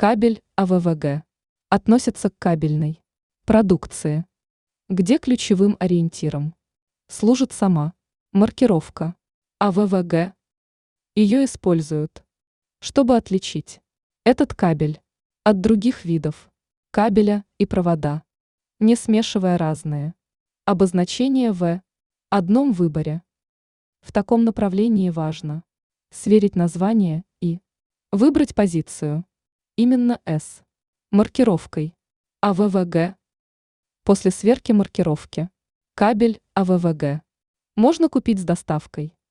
Кабель АВВГ относится к кабельной продукции, где ключевым ориентиром служит сама маркировка АВВГ. Ее используют, чтобы отличить этот кабель от других видов кабеля и провода, не смешивая разные обозначения в одном выборе. В таком направлении важно сверить название и выбрать позицию именно с маркировкой АВВГ. После сверки маркировки кабель АВВГ можно купить с доставкой.